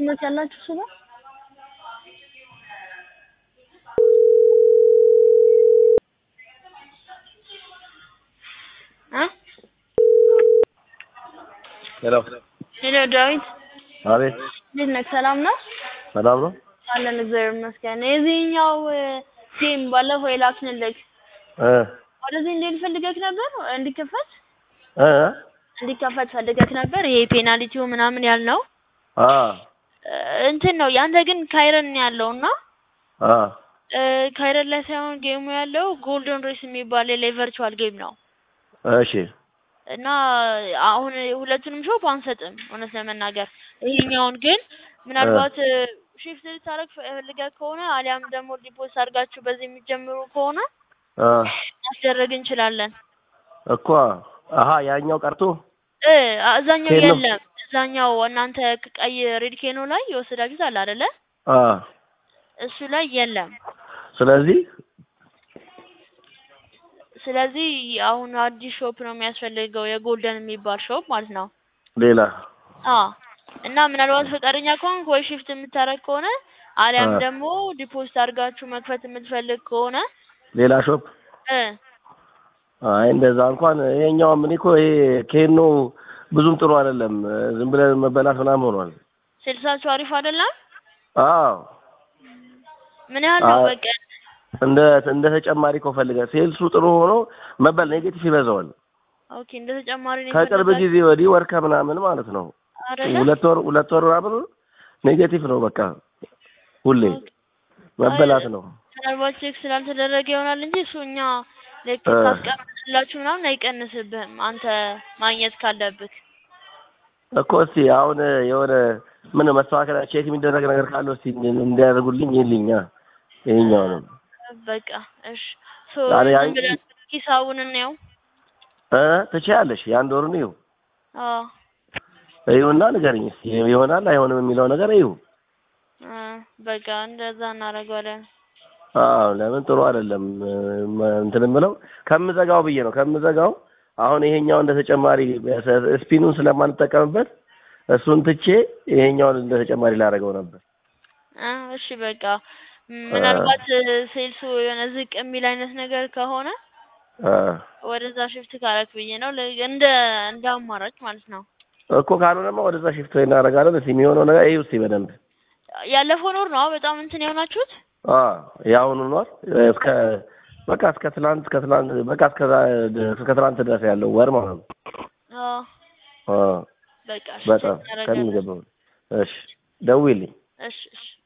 ግንኙነት ያላችሁ እሱ ጋር? ሄሎ ዳዊት። አቤት። እንዴት ነህ? ሰላም ነው? ሰላም ነው? አለን እግዚአብሔር ይመስገን። የዚህኛው ጌም ባለፈው የላክንልህ ወደዚህ እንድንፈልገክ ነበር እንዲከፈት ፈልገክ ነበር። ይሄ ፔናልቲው ምናምን ያልነው እንትን ነው። ያንተ ግን ካይረን ያለውና ካይረን ላይ ሳይሆን ጌሙ ያለው ጎልደን ሬስ የሚባል ቨርቹዋል ጌም ነው። እሺ። እና አሁን ሁለቱንም ሾፕ አንሰጥም እውነት ለመናገር። ይሄኛውን ግን ምናልባት ሺፍት ልታረግ ፈልገህ ከሆነ አሊያም ደግሞ ዲፖዚት አድርጋችሁ በዚህ የሚጀምሩ ከሆነ ማስደረግ እንችላለን እኮ። ያኛው ቀርቶ እዛኛው የለም። እዛኛው እናንተ ቀይ ሬድ ኬኖ ላይ የወሰዳችሁት አለ አይደለ? እሱ ላይ የለም። ስለዚህ አሁን አዲስ ሾፕ ነው የሚያስፈልገው፣ የጎልደን የሚባል ሾፕ ማለት ነው። ሌላ እና ምናልባት ፈቃደኛ ከሆንክ ወይ ሺፍት የምታረግ ከሆነ አሊያም ደግሞ ዲፖዚት አድርጋችሁ መክፈት የምትፈልግ ከሆነ ሌላ ሾፕ እንደዛ እንኳን ይሄኛው ምን እኮ ይሄ ኬኖ ብዙም ጥሩ አይደለም። ዝም ብለን መበላት ምናምን ሆኗል። ስልሳችሁ አሪፍ አይደለም? ምን ያህል ነው በቀን? እንደ ተጨማሪ እኮ ፈልገህ ሴልሱ ጥሩ ሆኖ መበል ኔጌቲቭ ይበዛዋል። ኦኬ፣ እንደ ተጨማሪ ነው። ከቅርብ ጊዜ ወዲህ ወርከ ምናምን ማለት ነው። ሁለት ወር ምናምን ኔጌቲቭ ነው። በቃ ሁሌ መበላት ነው። ምናልባት ቼክ ስላልተደረገ ይሆናል እንጂ እሱ እኛ ልክ ካስቀምጥላችሁ ምናምን አይቀንስብህም አንተ ማግኘት ካለብህ እኮ። እስቲ አሁን የሆነ ምን መስተካከል ቼክ የሚደረግ ነገር ካለው እስቲ እንዲያደርጉልኝ ይልኛ። ይሄኛው ነው በቃ። እሺ ሂሳቡን እንየው። ትችያለሽ? የአንድ ወሩን ይኸው ይኸውና ንገሪኝ እስቲ ይሆናል አይሆንም የሚለው ነገር ይኸው። በቃ እንደዛ እናደርጋለን። ለምን ጥሩ አይደለም እንትን የምለው ከምዘጋው ብዬ ነው። ከምዘጋው አሁን ይሄኛው እንደ ተጨማሪ ስፒኑን ስለማንጠቀምበት እሱን ትቼ ይሄኛውን እንደ ተጨማሪ ላደርገው ነበር። እሺ በቃ ምናልባት ሴልሱ የሆነ ዝቅ የሚል አይነት ነገር ከሆነ ወደዛ ሽፍት ካረክ ብዬ ነው፣ እንደ አማራጭ ማለት ነው እኮ። ካልሆነማ ወደዛ ሽፍት እናደርጋለን። እስኪ የሚሆነው ነገር ይኸው እስኪ በደንብ። ያለፈው ኖር ነው በጣም እንትን የሆናችሁት። ያሁኑ ኖር እስከ ትናንት ድረስ ያለው ወር ማለት ነው። በቃ በጣም ከሚገባው። እሺ ደውይልኝ። እሺ